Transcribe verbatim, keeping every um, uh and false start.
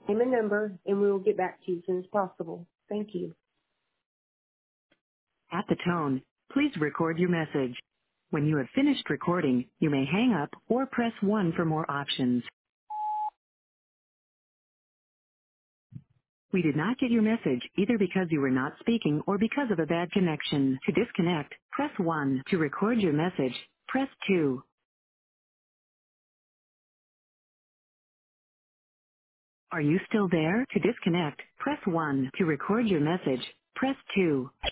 Name and number, and we will get back to you as soon as possible. Thank you. At the tone, please record your message. When you have finished recording, you may hang up or press one for more options. We did not get your message either because you were not speaking or because of a bad connection. To disconnect, press one. To record your message, press two. Are you still there? To disconnect, press one. To record your message, press two.